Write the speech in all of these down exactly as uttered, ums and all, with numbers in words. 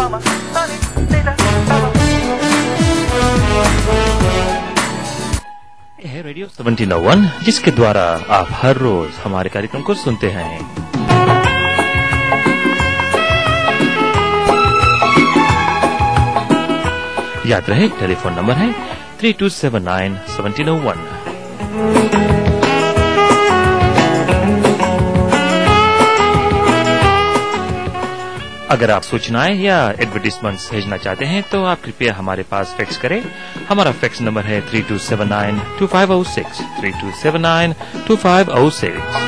है radio seventeen O one, जिसके द्वारा आप हर रोज हमारे कार्यक्रम को सुनते हैं। याद रहे, टेलीफोन नंबर है three two seven nine seventeen O one. अगर आप सूचनाएं या एडवर्टीजमेंट्स भेजना चाहते हैं तो आप कृपया हमारे पास फैक्स करें। हमारा फैक्स नंबर है three two seven nine two five ओ six, three two seven nine two five ओ सिक्स।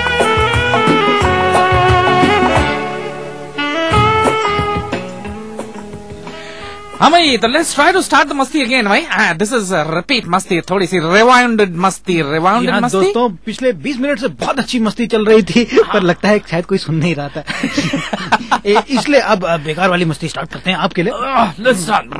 हाँ भाई, तो let's try to start the मस्ती अगेन भाई। दिस इज रिपीट मस्ती, थोड़ी सी रिवाउंडेड मस्ती, रिवाउंडेड मस्ती। दोस्तों, पिछले बीस मिनट से बहुत अच्छी मस्ती चल रही थी, पर लगता है शायद कोई सुन नहीं रहा था। इसलिए अब बेकार वाली मस्ती स्टार्ट करते हैं आपके लिए। Let's start.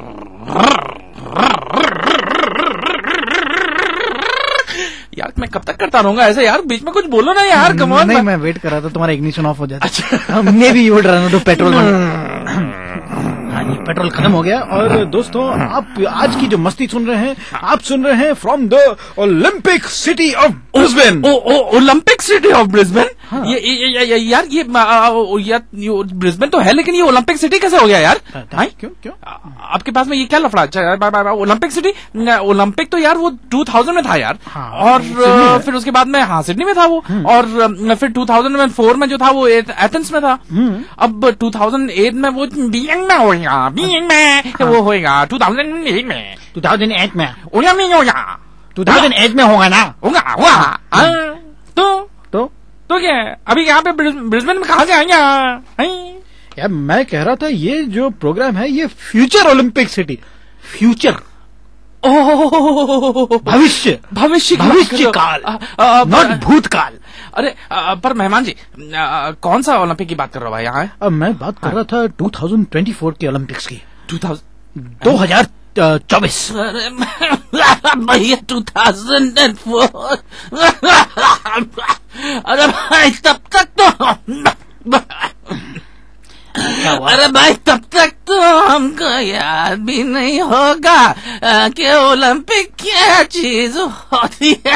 यार मैं कब तक करता रहूंगा ऐसे यार, बीच में कुछ बोलो ना यार, कम ऑन। नहीं, मैं वेट कर रहा था तुम्हारा इग्निशन ऑफ हो जाता। अच्छा, maybe you would run out of petrol. हाँ जी, पेट्रोल खत्म हो गया। और दोस्तों, आप आज की जो मस्ती सुन रहे हैं, आप सुन रहे हैं from the Olympic city of Brisbane. Olympic city of Brisbane? Yeah, yeah, yeah, ये यार ये ब्रिस्बेन तो है, लेकिन ये ओलंपिक सिटी कैसे हो गया यार? क्यों क्यों आपके पास में ये क्या लफड़ा? अच्छा, ओलंपिक सिटी, ओलंपिक तो यार वो टू थाउजेंड में था यार। हाँ, और फिर उसके बाद में, हाँ, सिडनी में था वो। और फिर टू थाउजेंड फोर में जो था वो एथेंस में था। अब टू थाउजेंड एट में वो बीइंग में होगा, बीइंग में वो होगा टू थाउजेंड एट में। टू थाउजेंड एट में होगा नहीं होगा? टू थाउजेंड एट में होगा ना? होगा होगा। तो तो तो क्या अभी यहाँ पे ब्रिस्बेन में कहाँ से आएंगे यार? मैं कह रहा था, ये जो प्रोग्राम है ये फ्यूचर ओलंपिक सिटी, फ्यूचर, भविष्य, भविष्य भविष्य काल, नॉट भूतकाल। अरे आ, पर मेहमान जी, आ, कौन सा ओलंपिक की बात कर रहा हूँ भाई यहाँ? अब मैं बात कर रहा था टू थाउजेंड ट्वेंटी फोर के ओलंपिक्स की। दो हजार चौबीस भैया, टू थाउजेंड एंड फोर। अरे भाई, तब तक तो अरे भाई तब तक तो हमको याद भी नहीं होगा कि ओलंपिक क्या चीज होती है।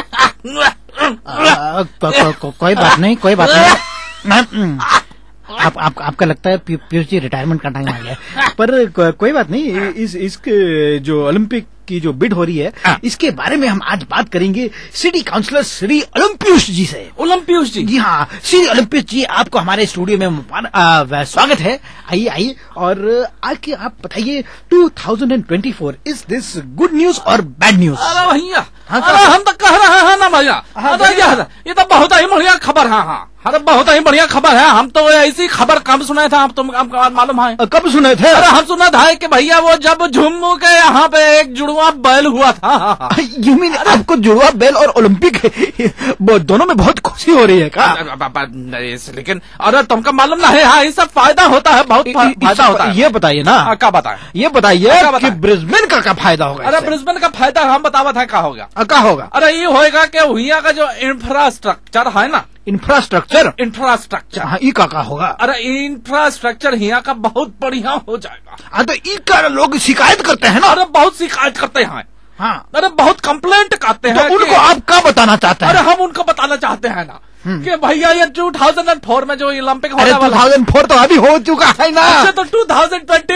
कोई बात नहीं, कोई बात नहीं। आप, आप, आपका लगता है पीयूष जी रिटायरमेंट का टाइम आ गया, पर को, कोई बात नहीं। इस इसके जो ओलंपिक की जो बिड हो रही है, इसके बारे में हम आज बात करेंगे सिटी काउंसलर श्री ओलंपियुष जी से। ओलंपियुष जी? जी हाँ, श्री ओलंपियुष जी, आपको हमारे स्टूडियो में आ, स्वागत है। आइए आइए, और आके आप बताइए, two thousand twenty four, is this good news और बैड न्यूज? अरे भैया, अरे हम तो कह रहे हैं ना भैया, ये तो बहुत ही बढ़िया खबर है। हाँ, अरे बहुत ही बढ़िया खबर है। हम तो ऐसी खबर कब सुने थे, आप तुम आपको मालूम है? कब सुने थे? अरे हम सुना था कि भैया वो जब झुम्मू के यहाँ पे एक जुड़वा बैल हुआ था। यू मीन आपको जुड़वा बैल और ओलंपिक दोनों में बहुत खुशी हो रही है का? लेकिन अरे तुमको मालूम ना है, हाँ, ये सब फायदा होता है, बहुत फायदा होता है। ये बताइए ना। क्या बताए? ये बताइए कि ब्रिस्बेन का क्या फायदा होगा? अरे ब्रिस्बेन का फायदा हम बतावत है क्या होगा? क्या होगा? अरे ये होगा कि यहाँ का जो इंफ्रास्ट्रक्चर है ना, इंफ्रास्ट्रक्चर इंफ्रास्ट्रक्चर हाँ, ई का, का होगा? अरे इंफ्रास्ट्रक्चर यहाँ का बहुत बढ़िया हो जाएगा। हाँ, तो ई का लोग शिकायत करते हैं ना? अरे बहुत शिकायत करते हैं। हाँ, अरे बहुत कंप्लेंट करते हैं। तो उनको आप क्या बताना चाहते हैं? अरे हम उनको बताना चाहते हैं ना कि भैया ये टू थाउजेंड फोर में जो ओलंपिक होने वाला, टू थाउजेंड फोर तो अभी हो चुका है ना। अच्छा, तो टू थाउजेंड ट्वेंटी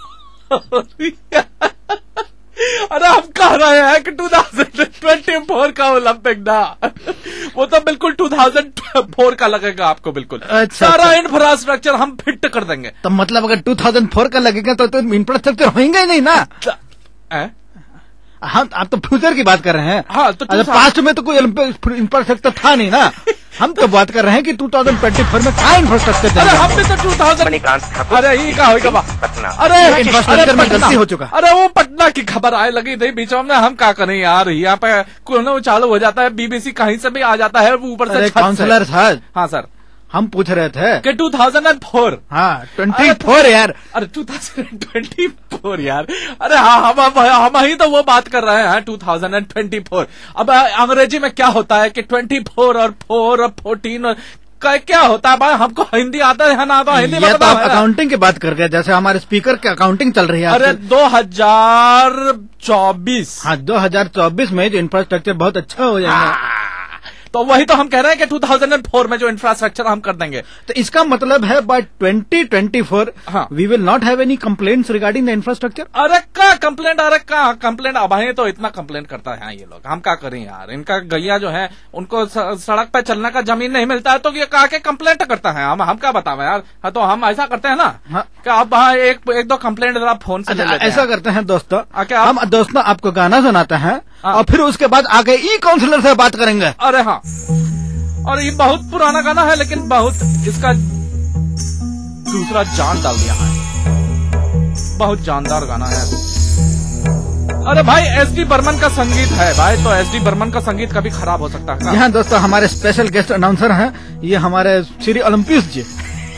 फोर अरे हम कह रहे हैं कि टू थाउजेंड ट्वेंटी फोर का ओलंपिक ना, वो तो बिल्कुल टू थाउजेंड फोर का लगेगा आपको बिल्कुल। अच्छा, सारा इंफ्रास्ट्रक्चर हम फिट कर देंगे। तो मतलब अगर टू थाउजेंड फोर का लगेगा तो, तो इंफ्रास्ट्रक्चर होंगे ही नहीं ना? है? हाँ, आप तो फ्यूचर की बात कर रहे हैं। हाँ, तो पास्ट में तो कोई इंफ्रास्ट्रक्चर था नहीं ना। हम तो बात कर रहे हैं कि टू थाउजेंड ट्वेंटी फोर में क्या इंफ्रास्ट्रक्चर? अरे हम भी तो टू थाउजेंड अरे ये क्या होगा? अरे इंफ्रास्ट्रक्चर में गलती हो चुका। अरे वो पटना की खबर आए लगी थी बीच में, हम क्या करें यार, यहाँ पे कोनो चालू हो जाता है, बीबीसी कहीं से भी आ जाता है ऊपर से। Counsellor sir. हाँ सर, हम पूछ रहे थे कि टू थाउजेंड फोर। हाँ, ट्वेंटी फोर यार। अरे टू थाउजेंड ट्वेंटी फोर यार। अरे हाँ, हम हम ही तो वो बात कर रहे हैं टू थाउजेंड ट्वेंटी फोर। अब अंग्रेजी में क्या होता है कि ट्वेंटी फोर और फोर और फोर्टीन और क्या होता है भाई, हमको हिंदी आता है ना आता है, हिंदी ये में तो आप अकाउंटिंग की बात कर रहे हैं, जैसे हमारे स्पीकर की अकाउंटिंग चल रही है। अरे दो हजार चौबीस, हाँ दो हजार चौबीस में जो इंफ्रास्ट्रक्चर बहुत अच्छा हो जाएगा, तो वही तो हम कह रहे हैं कि दो हज़ार चार में जो इंफ्रास्ट्रक्चर हम कर देंगे, तो इसका मतलब है by twenty twenty four we will not have any complaints regarding the infrastructure. अरे का कंप्लेंट, अरे का कंप्लेंट, अब है तो इतना कंप्लेंट करता है ये लोग, हम क्या करें यार। इनका गैया जो है उनको सड़क पे चलने का जमीन नहीं मिलता है तो ये कहा के कंप्लेंट करता है, हम हम क्या बतावे यार। हाँ, तो हम ऐसा करते हैं ना हाँ। कि अब हाँ एक एक दो कंप्लेंट आप फोन से अच्छा, ऐसा हैं। करते हैं दोस्तों, क्या हम दोस्तों आपको गाना सुनाते हैं और फिर उसके बाद आगे ई काउंसलर से बात करेंगे। अरे हाँ, और ये बहुत पुराना गाना है लेकिन बहुत इसका दूसरा जान डाल दिया है, बहुत जानदार गाना है। अरे भाई एस डी बर्मन का संगीत है भाई, तो एस डी बर्मन का संगीत कभी खराब हो सकता है। यहाँ दोस्तों हमारे स्पेशल गेस्ट अनाउंसर हैं, ये हमारे श्री ओलंपियस जी।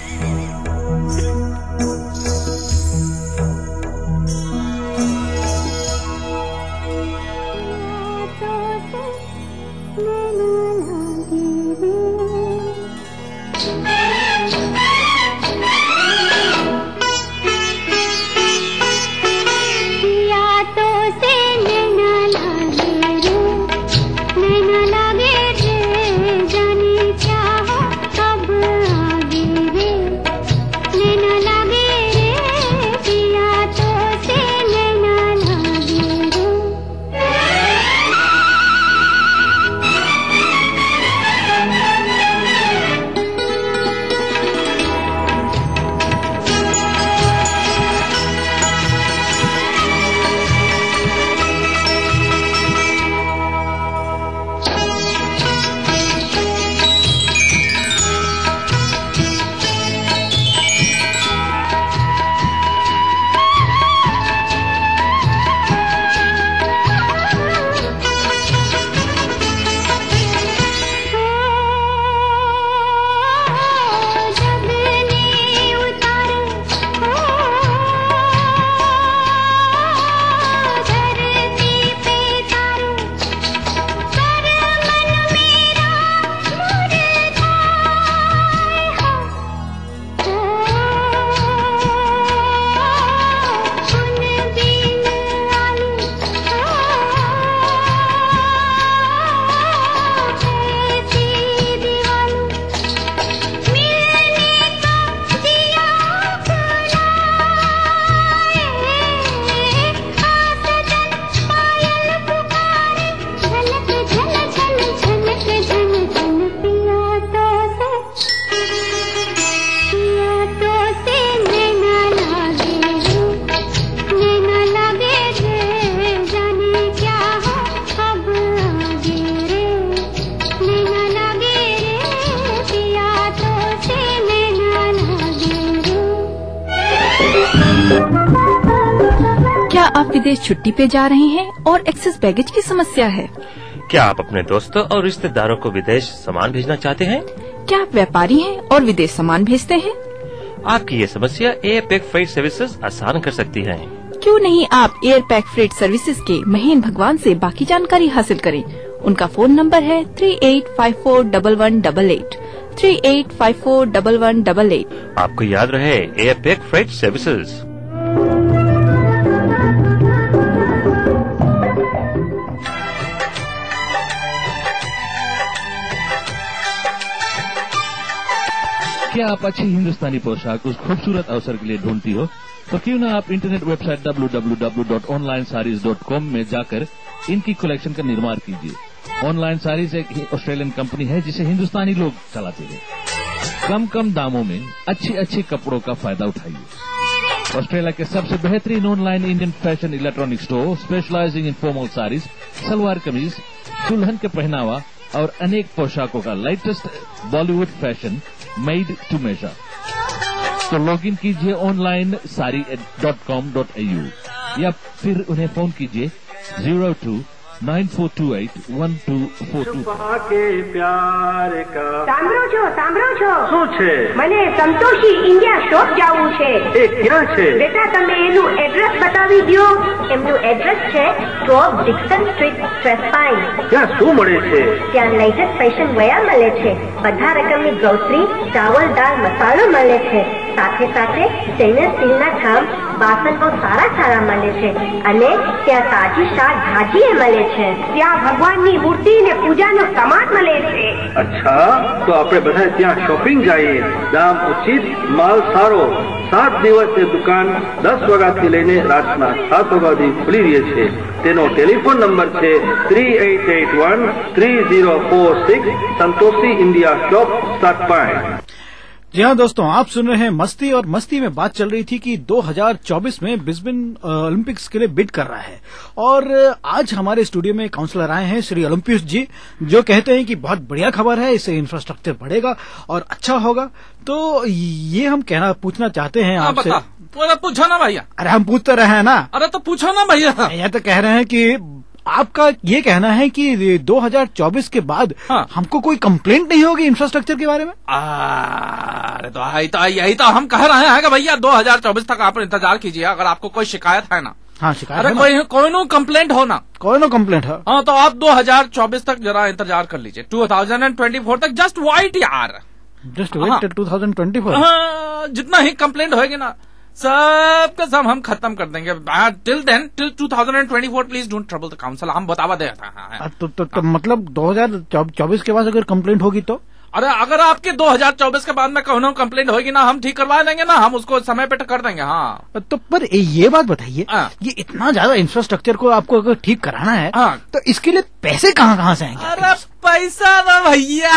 क्या आप विदेश छुट्टी पे जा रहे हैं और एक्सेस बैगेज की समस्या है? क्या आप अपने दोस्तों और रिश्तेदारों को विदेश सामान भेजना चाहते हैं? क्या आप व्यापारी हैं और विदेश सामान भेजते हैं? आपकी ये समस्या एयर पैक फ्रेट सर्विसेज आसान कर सकती है। क्यों नहीं आप एयर पैक फ्रेट सर्विसेज के महेन भगवान से बाकी जानकारी हासिल करें। उनका फोन नंबर है three eight five four double one double eight three eight five four double one double eight. आपको याद रहे एयर पैक फ्रेट सर्विसेज। क्या आप अच्छी हिंदुस्तानी पोशाक उस खूबसूरत अवसर के लिए ढूंढती हो? तो क्यों ना आप internet website W W W dot online sarees dot com में जाकर इनकी कलेक्शन का निर्माण कीजिए। ऑनलाइन साड़ीज एक ऑस्ट्रेलियन कंपनी है जिसे हिंदुस्तानी लोग चलाते हैं। कम कम दामों में अच्छी अच्छी कपड़ों का फायदा उठाइए। ऑस्ट्रेलिया के सबसे बेहतरीन online Indian fashion electronic store specialising in formal sarees, salwar kameez, दुल्हन के पहनावा और अनेक पोशाकों का latest Bollywood fashion made to measure. तो लॉग इन कीजिए online saree dot com dot A U या फिर उन्हें फोन कीजिए zero two nine four two eight one two four two. के प्यार का સાંભળો છો સાંભળો છો શું છે? મને સંતોષી ઇન્ડિયા શોપ જવું છે. એ ક્યાં છે? બેટા તમે એનું એડ્રેસ બતાવી દો. એમનું એડ્રેસ છે ટ્વેલ્વ ડિક્સન સ્ટ્રીટ, સ્ટ્રેસપાઇન. ત્યાં શું મળે છે? ત્યાં લેટેસ્ટ ફેશન વેર મળે છે. બધા રકમની ગ્રોસરી, ચાવલ, દાળ, મસાલો મળે છે. સાથે સાથે સ્ટેનલેસ સ્ટીલના કામ વાસણો સારા સારા મળે છે અને ત્યાં તાજી શાકભાજી મળે છે. ત્યાં ભગવાનની મૂર્તિ ને પૂજાનો સામાન મળે છે. અચ્છા, તો આપણે બધા ત્યાં શોપિંગ જઈએ. દામ ઉચિત, માલ સારો. સાત દિવસ તે દુકાન દસ વાગ્યાથી લઈને રાતના સાત વાગ્યા સુધી ખુલી રહે છે. તેનો ટેલિફોન નંબર છે three eight eight one three zero four six. Santoshi India shop start. जी हाँ दोस्तों, आप सुन रहे हैं मस्ती, और मस्ती में बात चल रही थी कि दो हज़ार चौबीस में ब्रिस्बेन ओलंपिक्स के लिए बिड कर रहा है। और आज हमारे स्टूडियो में काउंसलर आए हैं श्री ओलंपियस जी, जो कहते हैं कि बहुत बढ़िया खबर है, इससे इंफ्रास्ट्रक्चर बढ़ेगा और अच्छा होगा। तो ये हम कहना पूछना चाहते हैं आपसे। पूछो ना भैया। अरे हम पूछते रहे हैं ना। अरे तो पूछो ना भैया। ये तो कह रहे हैं कि आपका ये कहना है कि दो हज़ार चौबीस के बाद हाँ। हमको कोई कंप्लेंट नहीं होगी इंफ्रास्ट्रक्चर के बारे में? अरे तो यही तो यही तो हम कह रहे हैं कि भैया दो हज़ार चौबीस तक आप इंतजार कीजिए। अगर आपको कोई शिकायत है ना, हाँ शिकायत, अरे कोई कोई नो कंप्लेंट हो ना, कोई नो कंप्लेंट है, हाँ तो आप दो हज़ार चौबीस तक जरा इंतजार कर लीजिए। टू थाउजेंड ट्वेंटी फोर तक जस्ट वाइट यार, just wait two thousand twenty four. जितना ही कंप्लेंट होगी ना सब का सब हम खत्म कर देंगे। Till then, till two thousand twenty four please don't trouble the council. हम बतावा दे रहे तो, तो, तो मतलब दो हज़ार चौबीस के बाद अगर कंप्लेंट होगी तो? अरे अगर आपके दो हज़ार चौबीस के बाद में कहूँ कंप्लेंट होगी ना, हम ठीक करवा देंगे ना, हम उसको समय पे कर देंगे। हाँ तो पर ये बात बताइए, ये इतना ज्यादा इंफ्रास्ट्रक्चर को आपको अगर ठीक कराना है हाँ। तो इसके लिए पैसे कहाँ कहाँ से आएंगे? अरे पैसा ना भैया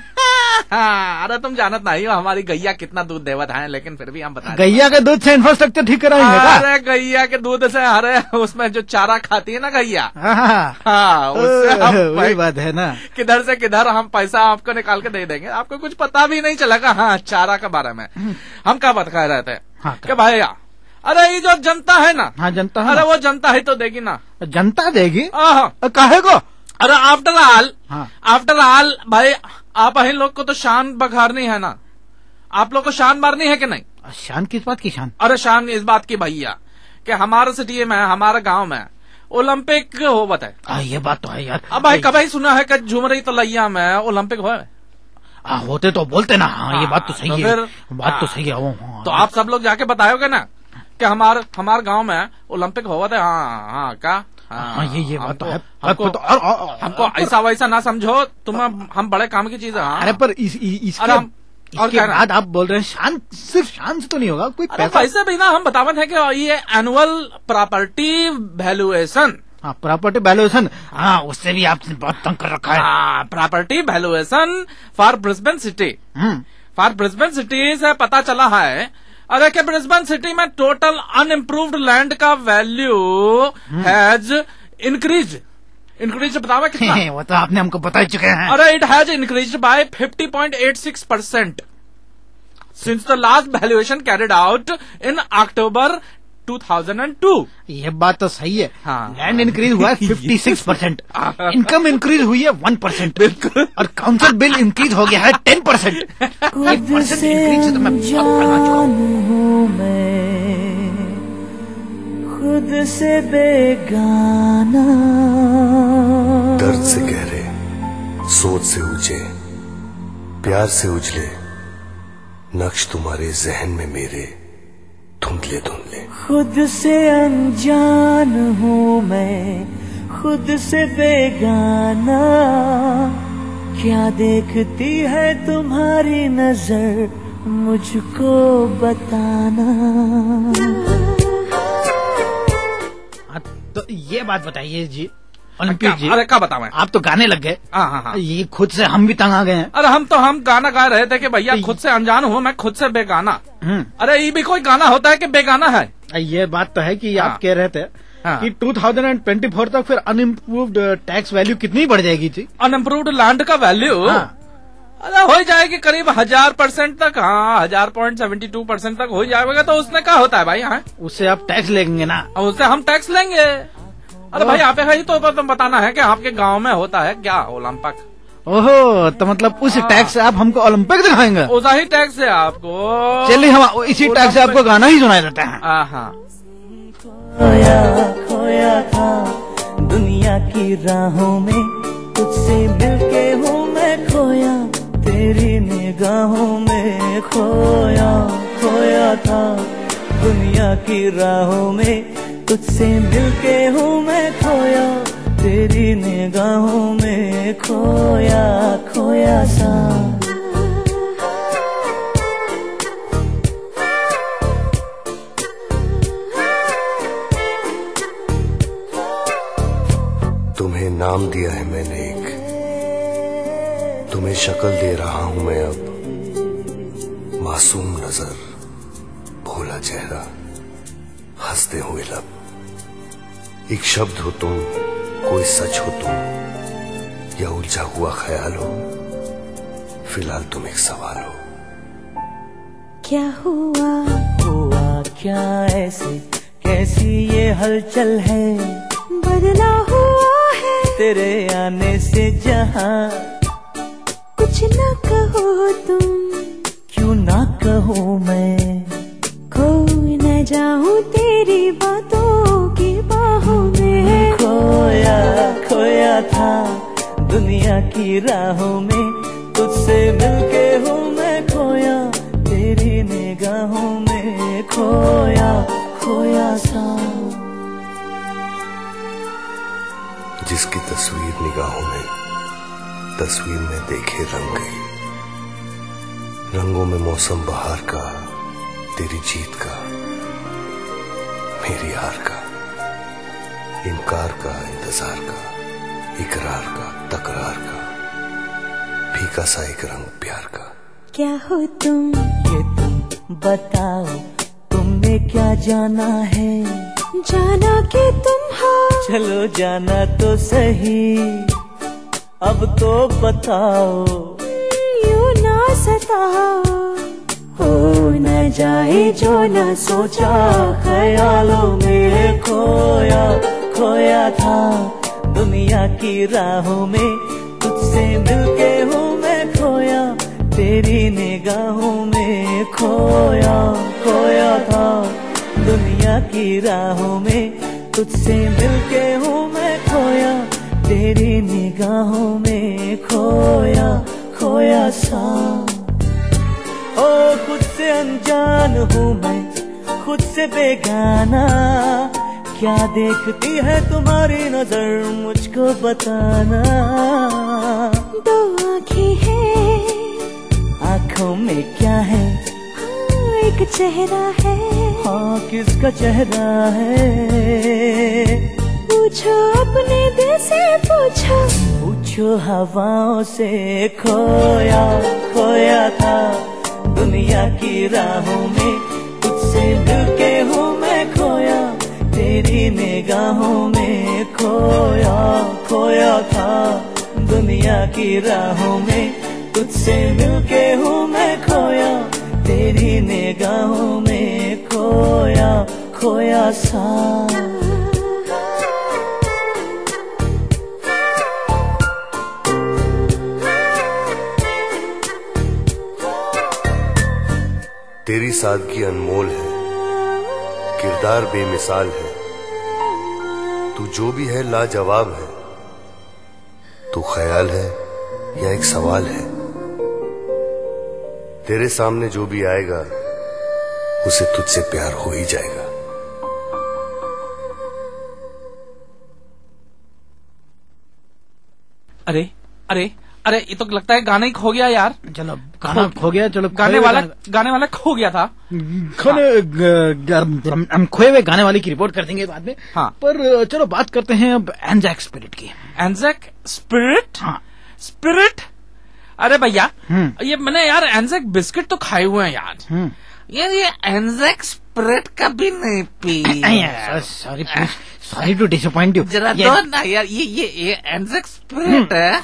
अरे तुम जानत नहीं हो हमारी गैया कितना दूध देवत है, लेकिन फिर भी हम बता गैया के दूध से इंफ्रास्ट्रक्चर ठीक कराएंगे? अरे गैया के दूध से, अरे उसमें जो चारा खाती है ना गैया, हाँ उससे वही बात है ना, किधर से किधर हम पैसा आपको निकाल के दे देंगे, आपको कुछ पता भी नहीं चलेगा। हाँ चारा के बारे में हम क्या बात कर रहे थे हाँ, कि भैया अरे ये जो जनता है ना, हाँ जनता है, अरे वो जनता ही तो देगी ना। जनता देगी? काहे को? अरे आफ्टर ऑल आफ्टर ऑल भाई आप ही लोग को तो शान बघारनी है ना, आप लोग को शान मारनी है कि नहीं? शान किस बात की शान? अरे शान इस बात की भैया कि हमारे सिटी में, हमारे गांव में ओलंपिक हो बताए। ये बात तो है यार। अब भाई कभी सुना है कि झुमरी तलैया में ओलंपिक हो? आ, होते तो बोलते ना। हाँ, ये बात तो सही तो है, फिर बात तो सही है। हाँ, तो आप सब लोग जाके बताओगे ना कि हमारे हमारे गांव में ओलंपिक हुआ था। हाँ हाँ क्या हाँ, ये ये बात तो है। हमको, तो, और, और, और, हमको ऐसा वैसा ना समझो तुम, हम बड़े काम की चीज है। हाँ। अरे पर इस, इस, इसके, हम, इसके बाद आप बोल रहे हैं शान, सिर्फ शान से तो नहीं होगा, कोई पैसा पैसे भी ना। हम बतावत है कि ये एनुअल प्रॉपर्टी वैल्यूएशन, हाँ प्रॉपर्टी वैल्यूएशन, हाँ उससे भी आपने बहुत तंग कर रखा है। हाँ property valuation for Brisbane city, for Brisbane city से पता चला है अरे कि ब्रिस्बेन सिटी में टोटल अनइम्प्रूव्ड लैंड का वैल्यू हैज इंक्रीज इंक्रीज बतावा कितना? वो तो आपने हमको बता चुके हैं। अरे it has increase by fifty point eight six percent since the last valuation carried out in October two thousand two. ये बात तो सही है। हाँ। लैंड इंक्रीज हुआ है fifty six percent, income increase हुई है वन परसेंट, और काउंसिल बिल इंक्रीज हो गया है टेन परसेंट। खुद से अनजान हूँ मैं, खुद से बेगाना, दर्द से गहरे, सोच से ऊंचे, प्यार से उजले, नक्श तुम्हारे जहन में मेरे धुंधले धुंधले। खुद से अनजान हूँ मैं, खुद से बेगाना, क्या देखती है तुम्हारी नजर, मुझको बताना। तो ये बात बताइए जी ओलंपिक जी। अरे क्या बताऊं? आप तो गाने लग गए। हाँ हाँ हाँ। ये खुद से हम भी तंग आ गए हैं। अरे हम तो हम गाना गा रहे थे कि भैया खुद से अनजान हूँ मैं, खुद से बेगाना। अरे ये भी कोई गाना होता है कि बेगाना है? ये बात तो है कि हाँ। आप कह रहे थे हाँ। कि टू थाउजेंड ट्वेंटी फोर तक फिर अनइम्प्रूव्ड टैक्स वैल्यू कितनी बढ़ जाएगी थी? अनइम्प्रूव्ड लैंड का वैल्यू हाँ। अरे हो जाएगी करीब हजार परसेंट तक। हाँ हजार पॉइंट सेवेंटी टू परसेंट तक हो जाएगा। तो उसने क्या होता है भाई? हाँ उससे आप टैक्स लेंगे ना? उससे हम टैक्स लेंगे। अरे भाई आप है तो तुम बताना है कि आपके गांव में होता है क्या ओलंपिक? ओहो, तो मतलब उस टैग से आप हमको ओलंपिक दिखाएंगे? उसा ही टैग से आपको। चलिए हम इसी टैग से आपको गाना ही सुनाए देते हैं। हाँ। खोया खोया था दुनिया की राहों में, तुझसे मिलके हूँ मैं खोया, तेरी निगाहों में खोया खोया था दुनिया की राहों में, तुझसे मिलके हूँ मैं खोया, तेरी निगाहों में खोया खोया सा। तुम्हें नाम दिया है मैंने एक, तुम्हें शक्ल दे रहा हूं मैं अब, मासूम नजर, भोला चेहरा, हंसते हुए लब, एक शब्द हो तुम, कोई सच हो तुम, या उलझा हुआ ख्याल हो, फिलहाल तुम एक सवाल हो। क्या हुआ हुआ क्या ऐसे, कैसी ये हलचल है, बदला हुआ है तेरे आने से जहां, कुछ न कहो तुम, क्यों ना कहूँ मैं, खो न जाऊं तेरी बातों की बाहों में, खोया खोया था दुनिया की राहों में, तुझसे मिलके हूँ मैं खोया, तेरी निगाहों में खोया खोया सा। जिसकी तस्वीर निगाहों में, तस्वीर में देखे रंग गई, रंगों में मौसम बहार का, तेरी जीत का, मेरी हार का, इनकार का, इंतजार का, इकरार का, तकरार का, फीका सा एक रंग प्यार का। क्या हो तुम, ये तुम बताओ, तुमने क्या जाना है, जाना कि तुम हो, चलो जाना तो सही, अब तो बताओ, यूं ना सताओ, हो न जाए जो न सोचा, ख्यालों में खोया खोया था दुनिया की राहों में, तुझसे मिलके हूँ मैं खोया, तेरी निगाहों में खोया खोया था दुनिया की राहों में, तुझसे मिलके हूँ मैं खोया, तेरी निगाहों में खोया खोया सा। ओ खुद से अनजान हूँ मैं, खुद से बेगाना, क्या देखती है तुम्हारी नजर, मुझको बताना, दो आँखें हैं, आँखों में क्या है, हाँ एक चेहरा है, हाँ किसका चेहरा है, पूछो अपने दिल से पूछो, पूछो हवाओं से, खोया खोया था दुनिया की राहों में, तुझसे मिलके हूँ मैं खोया, तेरी निगाहों में खोया खोया था दुनिया की राहों में, तुझसे मिलके हूँ मैं खोया, तेरी निगाहों में खोया खोया सा। तेरी सादगी अनमोल है, किरदार बेमिसाल है, तू जो भी है लाजवाब है, तू ख्याल है या एक सवाल है, तेरे सामने जो भी आएगा उसे तुझसे प्यार हो ही जाएगा। अरे अरे अरे ये तो लगता है गाना ही खो गया यार। चलो गाना खो गया, चलो गाने वाला गाने वाला खो गया था। खोने हम, हम खोए हुए गाने वाले की रिपोर्ट कर देंगे बाद में। हाँ। पर चलो बात करते हैं अब एंजाक स्पिरिट की। Anzac spirit? हाँ। स्पिरिट? अरे भैया ये मैंने यार एंजाक बिस्किट तो खाए हुए हैं यार, यार ये एंजाक स्पिरिट कभी नहीं पी। Sorry sorry to disappoint you. जरा दो ना यार, ये ये ये एंजाक स्पिरिट है।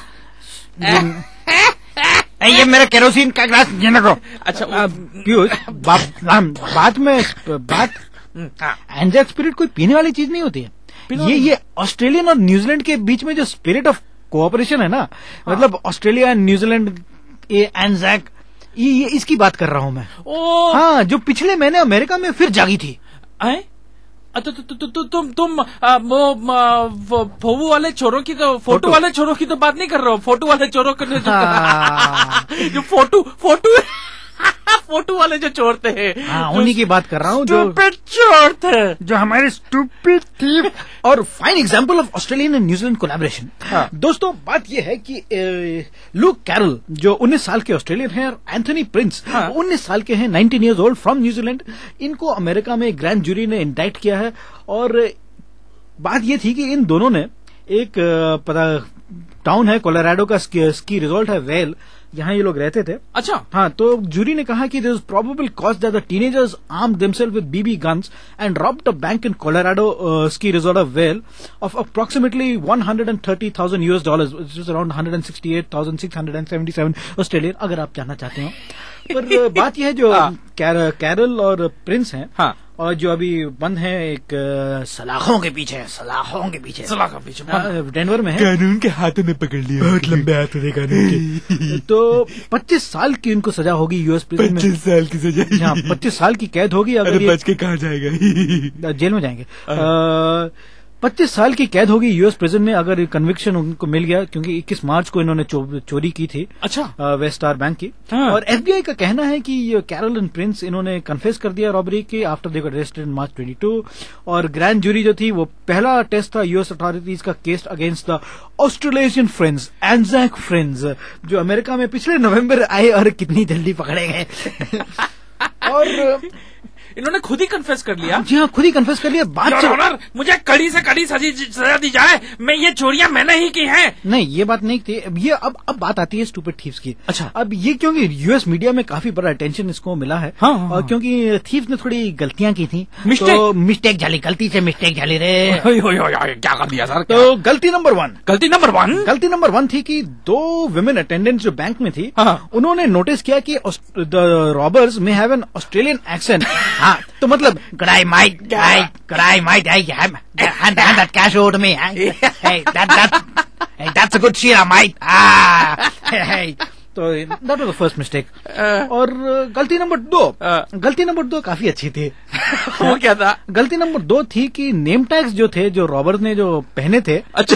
ये मेरा केरोसिन का ग्लास देने को। अच्छा पीयूष, बात में बात एंजाक स्पिरिट कोई पीने वाली चीज नहीं होती है, ये ये ऑस्ट्रेलियन और न्यूजीलैंड के बीच में जो स्पिरिट ऑफ कोऑपरेशन है ना, हाँ। मतलब ऑस्ट्रेलिया एंड न्यूजीलैंड ये एनजैक ये, ये इसकी बात कर रहा हूँ मैं। ओ हाँ, जो पिछले महीने अमेरिका में फिर जागी थी। आए? तो तुम तुम तुम वो फोटो वाले चोरों की तो फोटो वाले चोरों की तो बात नहीं कर रहे हो, फोटो वाले चोरों के जो फोटो फोटो फोटो वाले जो चोर थे, हाँ, उन्हीं की बात कर रहा हूँ, जो चोर थे, जो हमारे स्टूपिड थीफ। और fine example of Australian and New Zealand collaboration. दोस्तों, बात यह है कि लुक कैरल जो उन्नीस साल के ऑस्ट्रेलियन हैं और एंथनी प्रिंस उन्नीस साल के हैं, nineteen years old from New Zealand, इनको अमेरिका में ग्रैंड जूरी ने इंडाइट किया है। और बात यह थी कि इन दोनों ने एक पता टाउन है कोलोराडो का स्की रिजॉर्ट है वेल, जहां ये लोग रहते थे। अच्छा, हाँ, तो जूरी ने कहा कि there is probable cause that the teenagers armed themselves with BB guns and robbed a bank in Colorado ski resort of Vail of approximately one hundred thirty thousand US dollars, which is around one hundred sixty eight thousand six hundred seventy seven Australian, अगर आप जानना चाहते हो। पर बात यह है जो कैर, कैरल और प्रिंस हैं, हाँ, और जो अभी बंद है एक सलाखों के पीछे, सलाखों के पीछे, सलाखों के पीछे डेनवर में है, कानून के हाथों में पकड़ लिया, बहुत लंबे हाथ थे कानून के। तो पच्चीस साल की उनको सजा होगी यूएस प्रिजन में। पच्चीस साल की सजा, हाँ, पच्चीस साल की कैद होगी। अगर बच के कहाँ जाएगा? जेल में जाएंगे। पच्चीस साल की कैद होगी यूएस प्रिजन में अगर कन्विक्शन उनको मिल गया, क्योंकि इक्कीस मार्च को इन्होंने चो, चोरी की थी। अच्छा, वेस्ट स्टार बैंक की। हाँ। और एफबीआई का कहना है कि ये कैरल एंड प्रिंस इन्होंने कन्फेस कर दिया रॉबरी की after they got arrested in March twenty two. और ग्रैंड जूरी जो थी वो पहला टेस्ट था यूएस अथॉरिटीज का case against the Australian friends, Anzac friends, जो अमेरिका में पिछले नवंबर आए और कितनी जल्दी पकड़े गए। और इन्होंने खुद ही कन्फेस कर लिया। जी हाँ, खुद ही कन्फेस कर लिया। बात ऑनर, मुझे कड़ी से कड़ी सजा दी जाए, मैं ये चोरियां मैंने ही की हैं। नहीं, ये बात नहीं थी। ये अब अब बात आती है स्टूपिड थीव्स की। अच्छा, अब ये क्योंकि यूएस मीडिया में काफी बड़ा अटेंशन इसको मिला है। हाँ, हाँ, और क्योंकि थीव्स ने थोड़ी गलतियां की थी, मिस्टेक तो मिस्टेक झाली, गलती से मिस्टेक झाली रे। क्या कर दिया सर? तो गलती नंबर वन गलती नंबर वन गलती नंबर वन थी कि दो विमेन अटेंडेंट जो बैंक में थी, हाँ, उन्होंने नोटिस किया कि the robbers may have an Australian accent. हाँ, तो मतलब Could I might, I, could I might, I hand, hand, hand that cash over to me. Hey, hey, that, that, hey, that's a good sheet, I might. Ah, hey. तो that was the first mistake. और गलती number दो गलती number दो काफी अच्छी थी। वो क्या था? गलती नंबर दो थी कि नेम टैग्स जो थे, जो रॉबर्ट ने जो पहने थे,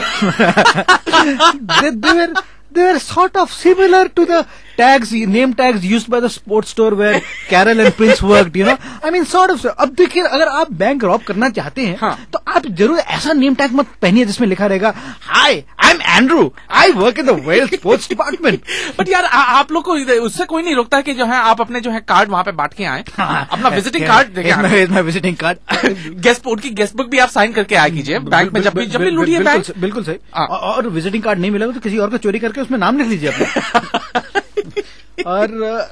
अच्छा, they were they were sort of similar to the tags, name tags used by the sports store where Carol and Prince worked, you know. I mean, sort of. अब देखिए, अगर आप बैंक रॉब करना चाहते हैं, हाँ, तो आप जरूर ऐसा नेम टैग मत पहनिए जिसमें लिखा रहेगा hi I am Andrew, I work in the Vail sports department. But यार, आ, आप लोग को उससे कोई नहीं रोकता है कि जो है आप अपने जो है कार्ड वहाँ पे बांट के आए, हाँ, अपना विजिटिंग कार्ड देखे, विजिटिंग कार्ड, गेस्ट उनकी गेस्ट बुक भी आप साइन करके आया कीजिए बैंक में जब भी जब भी लूटिए बैंक। बिल्कुल सही। और विजिटिंग कार्ड नहीं मिला तो किसी और का चोरी करके उसमें नाम लिख लीजिए अपना। और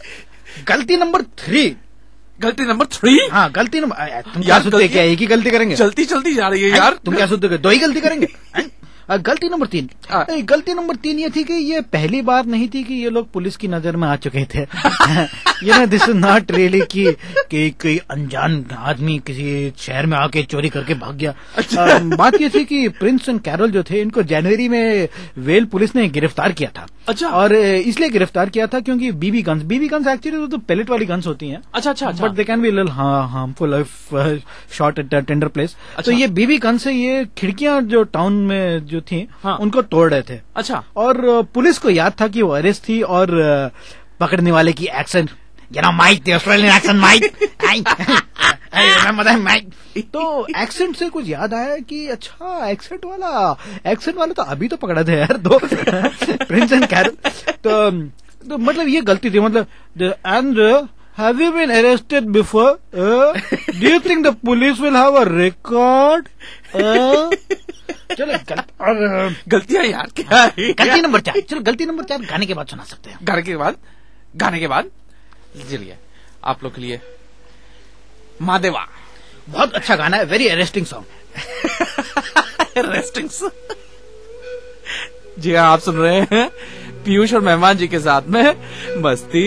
गलती नंबर थ्री गलती नंबर थ्री हाँ, गलती नंबर, तुम क्या सोचते क्या एक ही गलती करेंगे? चलती चलती जा रही है यार। तुम क्या सोचते दो ही गलती करेंगे? गलती नंबर तीन गलती नंबर तीन ये थी कि ये पहली बार नहीं थी कि ये लोग पुलिस की नजर में आ चुके थे। ये ना, दिस इज नॉट रियली कि कि कोई अनजान आदमी किसी शहर में आके चोरी करके भाग गया। अच्छा। बात ये थी कि प्रिंस एंड कैरल जो थे, इनको जनवरी में वेल पुलिस ने गिरफ्तार किया था। अच्छा। और इसलिए गिरफ्तार किया था क्योंकि BB guns BB guns actually तो पैलेट वाली गन्स होती हैं। अच्छा अच्छा, but they can be little harmful if shot at tender place. तो ये बीबी गन से ये खिड़कियां जो टाउन में जो थी, हाँ, उनको तोड़ रहे थे। अच्छा। और पुलिस को याद था कि वो अरेस्ट थी और पकड़ने वाले की accent, you know, Mike, the Australian accent, Mike. I, I remember that, Mike. तो एक्सेंट से कुछ याद आया कि अच्छा एक्सेंट वाला एक्सेंट वाला तो अभी तो पकड़ा थे यार दो प्रिंस एंड कैरल। तो, तो मतलब ये गलती थी। मतलब and have you been arrested before? Uh, do you think the police will have a record? Uh, चलो गल, और गलतियां यार क्या है? गलती नंबर चार चलो गलती नंबर चार गाने के बाद सुना सकते हैं। गाने के बाद गाने के बाद चलिए आप लोग के लिए मादेवा, बहुत अच्छा गाना है, वेरी अरेस्टिंग सॉन्ग। अरेस्टिंग जी हाँ, आप सुन रहे हैं पीयूष और मेहमान जी के साथ में मस्ती।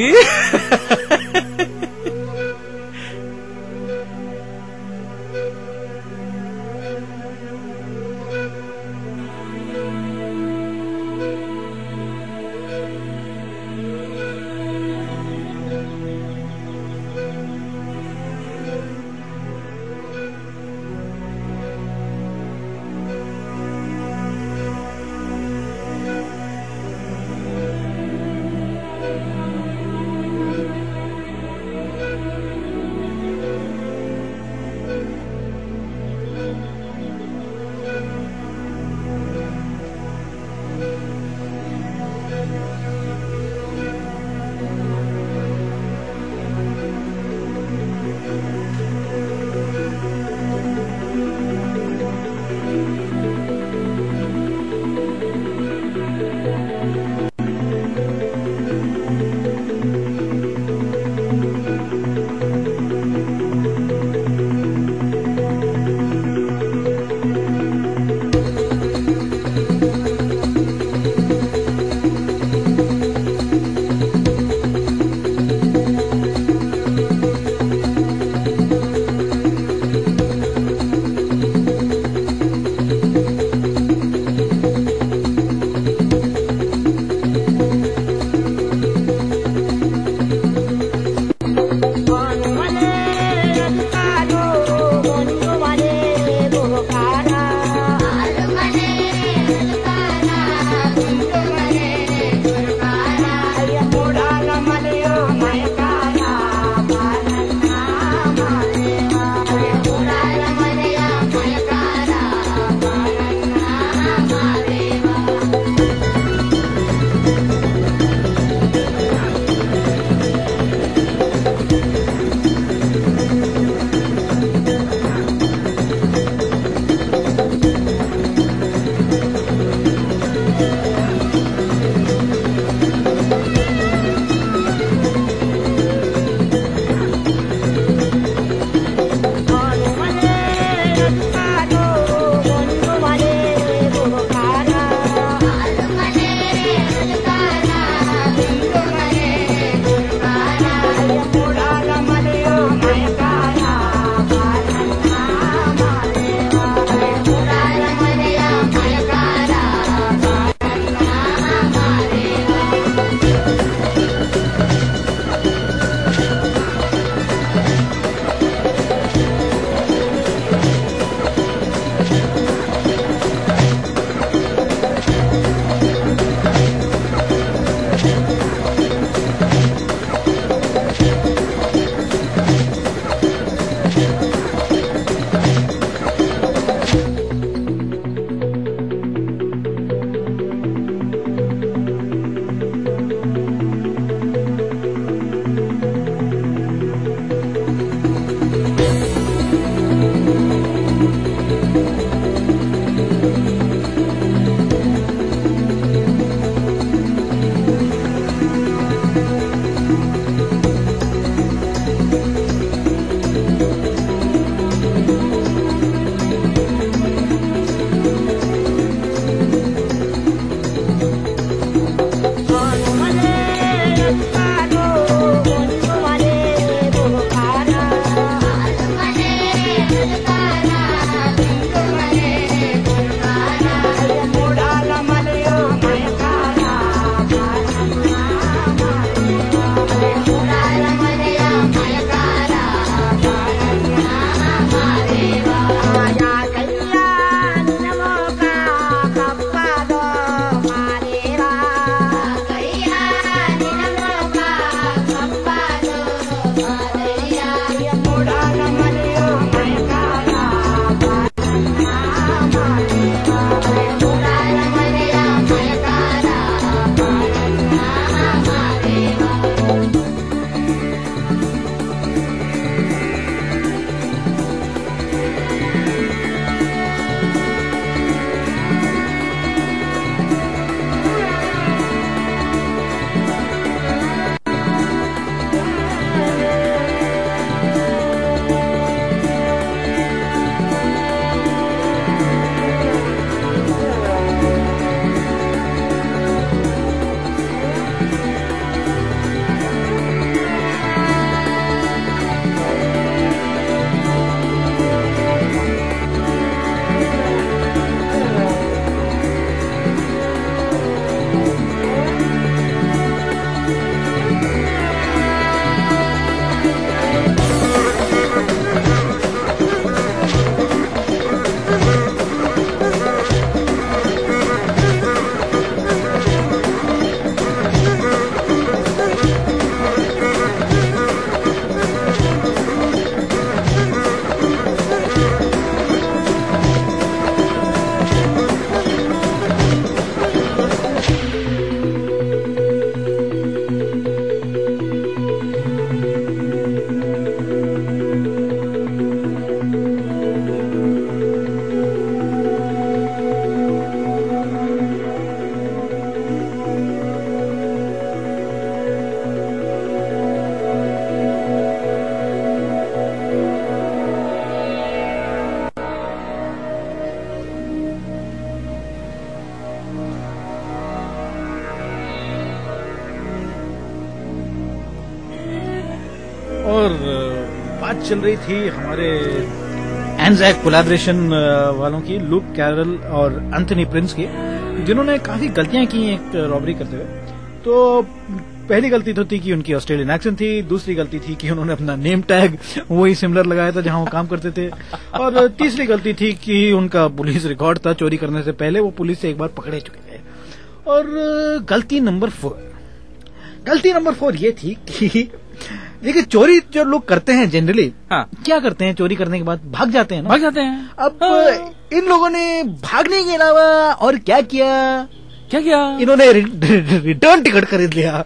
मैच चल रही थी हमारे एनजैक कोलैबोरेशन वालों की, लुक कैरल और एंथनी प्रिंस की, जिन्होंने काफी गलतियां की एक रॉबरी करते हुए। तो पहली गलती तो थी कि उनकी ऑस्ट्रेलियन एक्सेंट थी, दूसरी गलती थी कि उन्होंने अपना नेम टैग वही सिमिलर लगाया था जहां वो काम करते थे, और तीसरी गलती थी कि उनका पुलिस रिकॉर्ड था, चोरी करने से पहले वो पुलिस से एक बार पकड़े चुके थे। और गलती नंबर फोर गलती नंबर फोर ये थी कि देखिए, चोरी जो लोग करते हैं जनरली, हाँ, क्या करते हैं, चोरी करने के बाद भाग जाते हैं ना, भाग जाते हैं। अब हाँ। इन लोगों ने भागने के अलावा और क्या किया क्या किया इन्होंने रि, रि, रिटर्न टिकट खरीद लिया।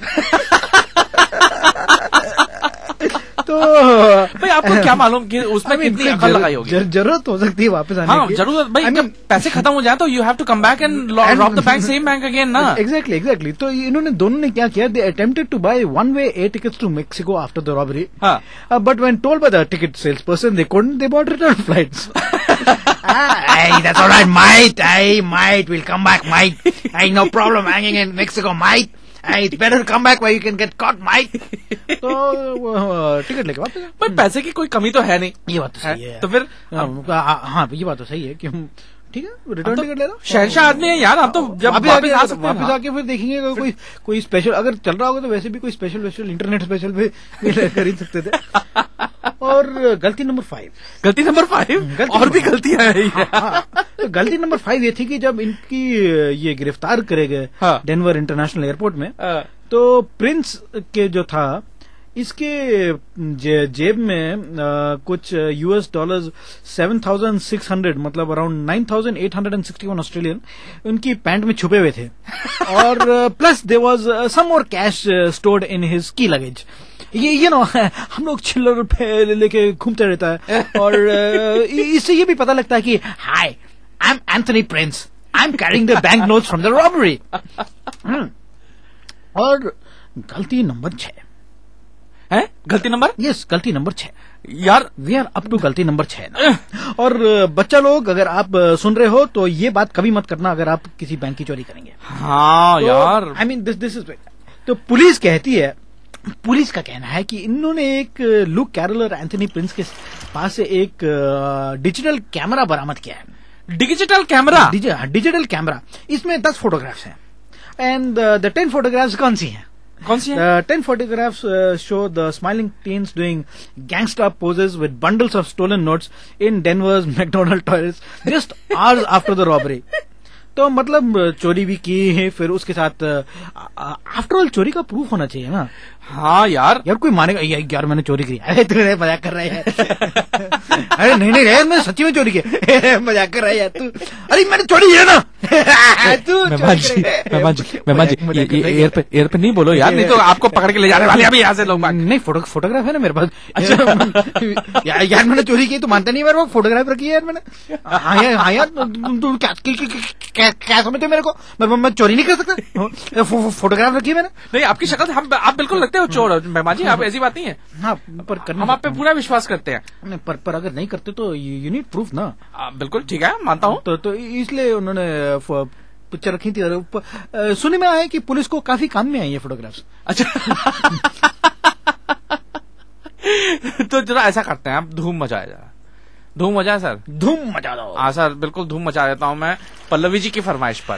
तो भाई आपको क्या मालूम कि उसमें कितनी अकल लगाई होगी? जर, जरूरत हो सकती है वापस आने हाँ, की। जरूरत भाई, जब पैसे खत्म हो जाए तो you have to come back and rob the bank, same bank again ना। एग्जैक्टली एग्जैक्टली तो इन्होंने दोनों ने क्या किया, they attempted to buy one way air tickets to Mexico after the robbery, but when told by the ticket sales person they couldn't, they bought return flights. Hey, that's all right, mate. Hey, mate, we'll come back, mate. Hey, no problem hanging in Mexico, mate. Hey, it's better to come back where you can get caught, mate. तो ticket लेके वापस। पर पैसे की कोई कमी तो है नहीं। ये बात तो सही है। तो फिर हाँ, ये बात तो सही है कि हम ठीक है रिटर्न टिकट ले लो। शहरशाह आदमी है यार, हम तो जब वापस आ सकते हैं, वापस आके फिर देखेंगे कोई कोई स्पेशल अगर चल रहा होगा तो वैसे भी कोई स्पेशल स्पेशल इंटरनेट स्पेशल भी खरीद सकते थे। और गलती नंबर फाइव गलती नंबर फाइव और भी गलतियां हैं। गलती नंबर फाइव ये थी कि जब इनकी ये गिरफ्तार करे गए डेनवर इंटरनेशनल एयरपोर्ट में, तो प्रिंस के जो था इसके जे, जेब में आ, कुछ US dollars seven thousand six hundred मतलब around nine thousand eight hundred and sixty one Australian उनकी पैंट में छुपे हुए थे, और plus there was some more cash stored in his की लगेज। ये ये नो हम लोग चिल्लर रुपए लेके घूमते रहता है, और इससे ये भी पता लगता है कि hi, I am Anthony Prince, I am carrying the bank notes from the robbery. और गलती नंबर छह है गलती नंबर यस गलती नंबर छह यार, वी आर अप टू गलती नंबर छह। और बच्चा लोग, अगर आप सुन रहे हो तो ये बात कभी मत करना अगर आप किसी बैंक की चोरी करेंगे। हाँ तो, यार I mean this this is तो पुलिस कहती है, पुलिस का कहना है कि इन्होंने एक लुक कैरल और एंथनी प्रिंस के पास से एक डिजिटल कैमरा बरामद किया है। डिजिटल कैमरा डिजिटल कैमरा इसमें दस फोटोग्राफ्स हैं, एंड द टेन फोटोग्राफ्स कौन सी हैं? कौन सी The ten photographs uh, show the smiling teens doing gangsta poses with bundles of stolen notes in Denver's McDonald's toilets just hours after the robbery. तो मतलब चोरी भी की है, फिर उसके साथ आफ्टर ऑल चोरी का प्रूफ होना चाहिए ना। हाँ यार यार कोई मानेगा यार मैंने चोरी की? अरे तू मजाक कर रहा है। अरे नहीं नहीं यार, मैंने सच्ची में चोरी की। मजाक कर रहा है यार तू। अरे मैंने चोरी की ना। तू मेहमान जी मेहमान जी मेहमान जी एयर पे एयर पे नहीं बोलो यार, नहीं तो आपको पकड़ के ले जाने वाले अभी यहाँ से लोग। नहीं फोटो फोटोग्राफ है ना मेरे पास। अच्छा यार मैंने चोरी की, तू मानता नहीं मेरे को? फोटोग्राफ रखी है यार मैंने। हाँ यार हाँ यार तुम क्या क्या समझते हो मेरे को? मैं चोरी नहीं कर सकता? फोटोग्राफ रखी है मैंने। नहीं, आपकी शक्ल हम आप बिल्कुल लगते हो चोर मेहमान जी, आप ऐसी बात नहीं है। हाँ पर हम आप पे पूरा विश्वास करते हैं। पर पर अगर नहीं करते तो यू नीड प्रूफ ना। बिल्कुल ठीक है, मानता हूँ। तो, तो इसलिए उन्होंने पिक्चर रखी थी, और सुनने में आया कि पुलिस को काफी काम में आई ये फोटोग्राफ्स। अच्छा तो जरा ऐसा करते हैं, आप धूम मचाए जरा, धूम मचाए सर, धूम मचा दो। हाँ सर बिल्कुल धूम मचा देता हूँ मैं पल्लवी जी की फरमाइश पर।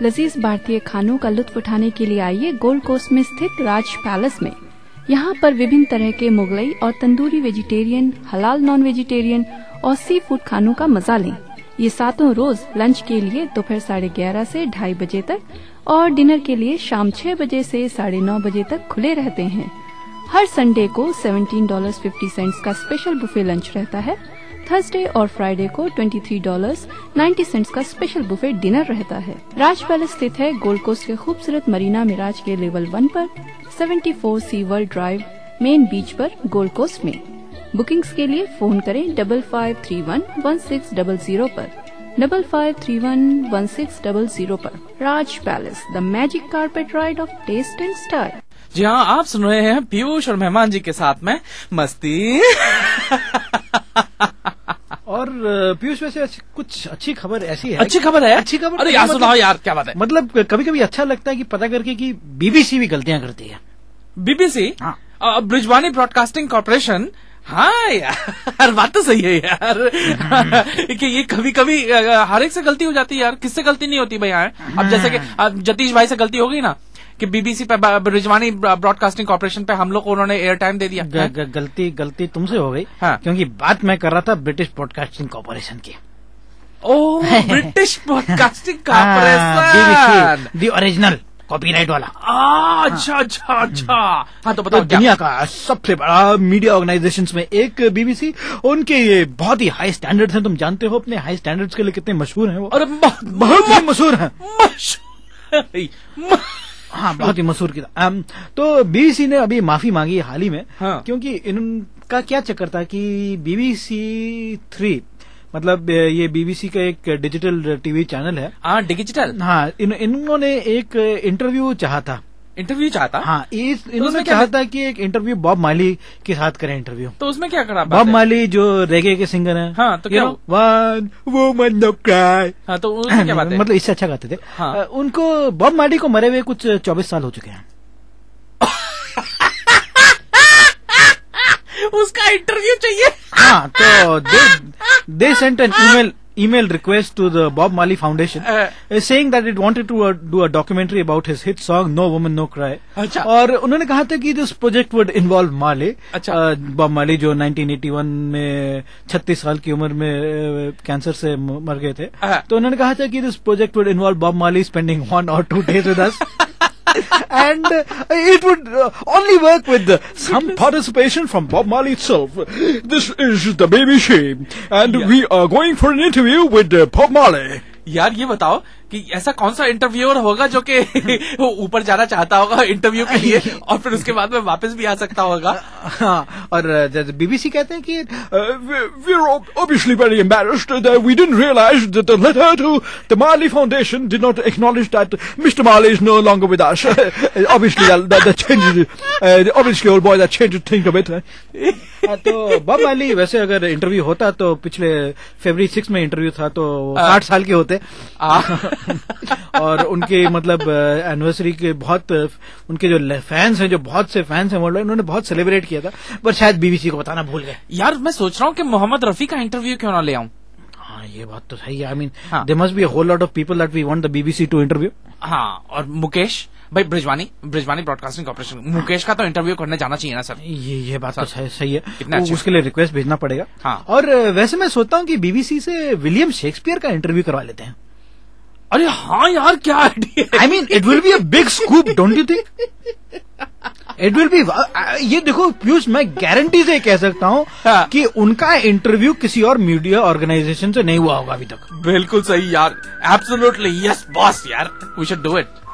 लजीज भारतीय खानों का लुत्फ उठाने के लिए आइए गोल्ड कोस्ट में स्थित राज पैलेस में। यहाँ पर विभिन्न तरह के मुगलई और तंदूरी वेजिटेरियन, हलाल नॉन वेजिटेरियन और सी फूड खानों का मजा लें। ये सातों रोज लंच के लिए दोपहर साढ़े ग्यारह से ढाई बजे तक और डिनर के लिए शाम छह बजे से साढ़े नौ बजे तक खुले रहते हैं। हर संडे को सेवनटीन डॉलर फिफ्टी सेंट्स का स्पेशल बुफे लंच रहता है। थर्सडे और फ्राइडे को twenty three dollar ninety cents का स्पेशल बुफे डिनर रहता है। राज पैलेस स्थित है गोल्ड कोस्ट के खूबसूरत मरीना मिराज के लेवल वन पर, seventy four Sea World Drive, Main Beach पर, गोल्ड कोस्ट में। बुकिंग्स के लिए फोन करें double five three one one six double zero पर, double five three one one six double zero पर। Raj Palace, the magic carpet ride of taste and style. जी हाँ, आप सुन रहे हैं पीयूष और मेहमान जी के साथ में मस्ती। और पीयूष, वैसे अच्छी, कुछ अच्छी खबर ऐसी है। अच्छी खबर है? अच्छी खबर। अरे यार सुनाओ यार, क्या बात है? मतलब कभी कभी अच्छा लगता है कि पता करके कि बीबीसी भी गलतियां करती है। बीबीसी? हाँ। Brijwani broadcasting corporation. हाँ यार, बात तो सही है यार। कि ये कभी कभी हर एक से गलती हो जाती है यार। किससे गलती नहीं होती भाई यार? अब जैसे कि जतीश भाई से गलती हो गई ना कि बीबीसी पे, ब्रिजवानी ब्रॉडकास्टिंग कॉर्पोरेशन पे हम लोग को उन्होंने एयर टाइम दे दिया। ग, ग, गलती गलती तुमसे हो गई। हाँ। क्योंकि बात मैं कर रहा था ब्रिटिश ब्रॉडकास्टिंग कॉर्पोरेशन की। ओ, British broadcasting corporation, the original copyright वाला। आ, अच्छा अच्छा अच्छा। हाँ तो बताओ। तो दुनिया का सबसे बड़ा मीडिया ऑर्गेनाइजेशंस में एक बीबीसी। उनके ये बहुत ही हाई स्टैंडर्ड्स हैं। तुम जानते हो अपने हाई स्टैंडर्ड्स के लिए कितने मशहूर हैं वो। अरे बहुत ही मशहूर हैं। मशहूर। हाँ, बहुत ही मशहूर की। तो बीबीसी ने अभी माफी मांगी हाल ही में। हाँ। क्योंकि इनका क्या चक्कर था कि बीबीसी थ्री, मतलब ये बीबीसी का एक डिजिटल टीवी चैनल है। हाँ, डिजिटल। हाँ, इन, इन्होंने एक इंटरव्यू चाहा था। इंटरव्यू चाहता? हाँ, इस इन्होंने तो चाहा था कि एक इंटरव्यू बॉब मार्ली के साथ करें इंटरव्यू। तो उसमें क्या करा? बॉब मार्ली जो रेगे के सिंगर हैं। हाँ, तो क्या? One woman no cry. हाँ, तो उसमें क्या बात है? मतलब इससे अच्छा गाते थे। हाँ। उनको बॉब मार्ली को मरे हुए कुछ चौबीस साल हो चुके हैं। उसका इंटरव्यू चाहिए। हाँ, तो they they sent an email email request to the Bob Marley Foundation uh, saying that it wanted to uh, do a documentary about his hit song No Woman No Cry. अच्छा। और उन्होंने कहा था कि this project would involve Marley। अच्छा। Bob Marley जो nineteen eighty one में छत्तीस साल की उम्र में कैंसर से मर गए थे। uh, तो उन्होंने कहा था कि this project would involve Bob Marley spending one or two days with us। And uh, it would uh, only work with uh, some participation from Bob Marley itself. This is the B B C, and yeah. we are going for an interview with uh, Bob Marley. यार ये बताओ कि ऐसा कौन सा interviewer होगा जो कि वो ऊपर जाना चाहता होगा इंटरव्यू के लिए और फिर उसके बाद में वापस भी आ सकता होगा। हाँ, और बीबीसी कहते हैं कि we are obviously very embarrassed that we didn't realize that the letter to the Marley Foundation did not acknowledge that Mister Marley is no longer with us. Obviously that, that, that changes uh, obviously old boy that changes think of it. तो Bob Marley वैसे अगर interview होता तो पिछले फरवरी six में interview था तो साठ साल के होते। और उनके मतलब एनिवर्सरी के बहुत उनके जो फैंस हैं, जो बहुत से फैंस हैं वर्ल्ड, उन्होंने बहुत सेलिब्रेट किया था, पर शायद बीबीसी को बताना भूल गए। यार मैं सोच रहा हूँ कि मोहम्मद रफी का इंटरव्यू क्यों ना ले आऊं। हाँ, ये बात तो सही है। I mean there must be a whole lot of people that we want the BBC to interview. हाँ, और मुकेश भाई, ब्रिजवानी ब्रिजवानी ब्रॉडकास्टिंग कॉर्पोरेशन, मुकेश का तो इंटरव्यू करने जाना चाहिए ना सर। ये ये बात तो सही है। कितना अच्छा। उसके लिए रिक्वेस्ट भेजना पड़ेगा। हाँ। और वैसे मैं सोचता हूँ कि बीबीसी से विलियम शेक्सपियर का इंटरव्यू करवा लेते हैं। अरे हाँ यार, क्या idea. I mean it will be a big scoop, don't you think? It will be. ये देखो पीयूष, मैं गारंटी से कह सकता हूँ हाँ। कि उनका इंटरव्यू किसी और मीडिया ऑर्गेनाइजेशन से नहीं हुआ होगा अभी तक। बिल्कुल सही यार, एब्सोल्युटली यस बॉस यार, वी शुड डू इट।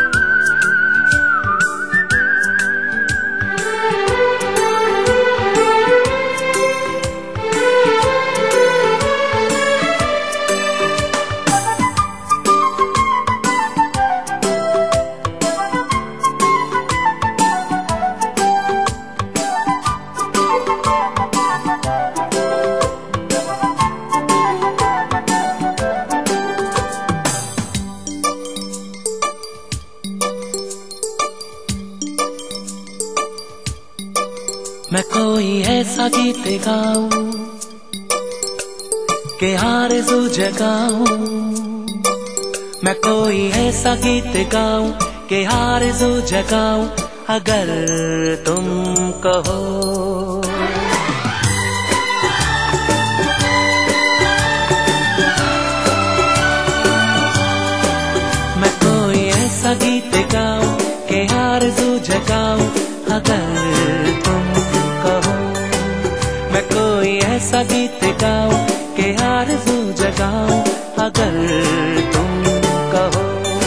मैं कोई ऐसा गीत गाऊं कि आरज़ू जगाऊं, मैं कोई ऐसा गीत गाऊं कि आरज़ू जगाऊं अगर तुम कहो। मैं कोई ऐसा गीत गाऊं कि आरज़ू जगाऊं अगर तुम कहो। मैं कोई ऐसा गीत गाऊं कि आरज़ू जगाऊं अगर तुम कहो।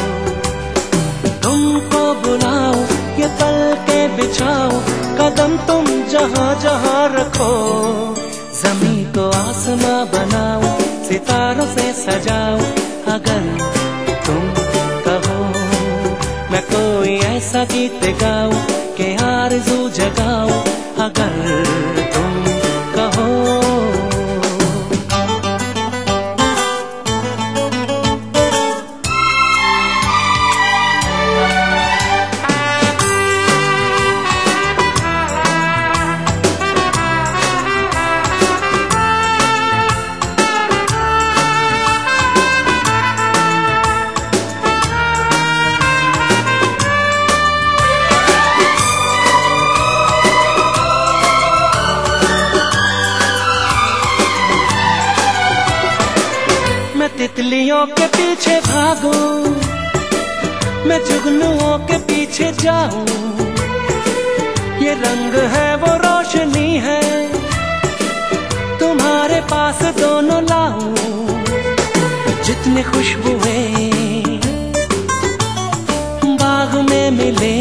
तुमको बुलाओ ये पल के बिछाओ कदम तुम जहां जहां रखो। ज़मीं को आसमां बनाओ सितारों से सजाओ अगर तुम कहो। मैं कोई ऐसा गीत गाऊं कि आरज़ू जगाऊं अगर तुम कहो। तितलियों के पीछे भागूं मैं जुगनुओं के पीछे जाऊं। ये रंग है वो रोशनी है तुम्हारे पास दोनों लाऊं। जितनी खुशबुएं बाग में मिले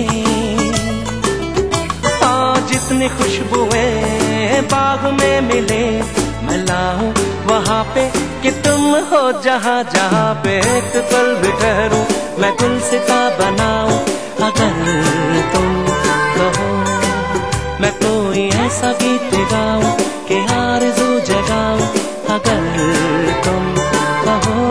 हाँ जितनी खुशबुएं बाग में मिले मैं लाऊं वहाँ पे कि तुम हो जहाँ जहाँ पे एक पल भी ठहरूं मैं गुलसिता बनाऊं अगर तुम कहो। मैं कोई ऐसा गीत गाऊं कि आरज़ू जगाऊं अगर तुम कहो।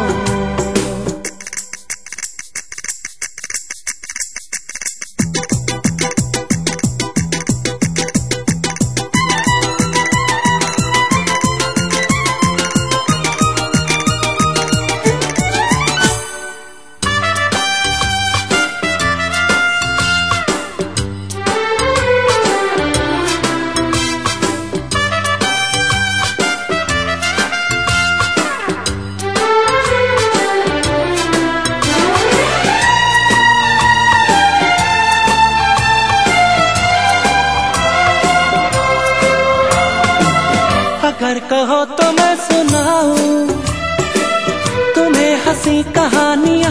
अगर कहो तो मैं सुनाऊं तुम्हें हंसी कहानियां।